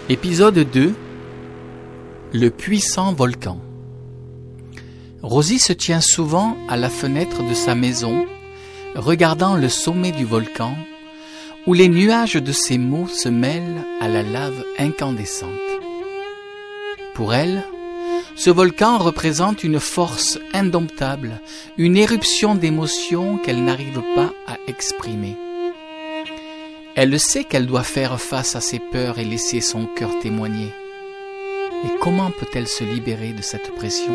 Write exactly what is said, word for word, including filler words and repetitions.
Épisode deux. Le puissant volcan. Rosie se tient souvent à la fenêtre de sa maison, regardant le sommet du volcan, où les nuages de ses mots se mêlent à la lave incandescente. Pour elle, ce volcan représente une force indomptable, une éruption d'émotions qu'elle n'arrive pas à exprimer. Elle sait qu'elle doit faire face à ses peurs et laisser son cœur témoigner. Et comment peut-elle se libérer de cette pression ?